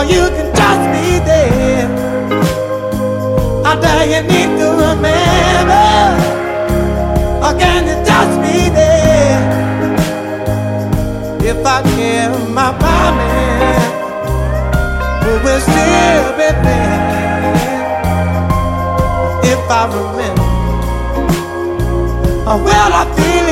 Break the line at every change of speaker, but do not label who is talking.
you can just be there. I dare you need to remember, or can you just be there? If I give my promise, we will still be there. If I remember, or will I feel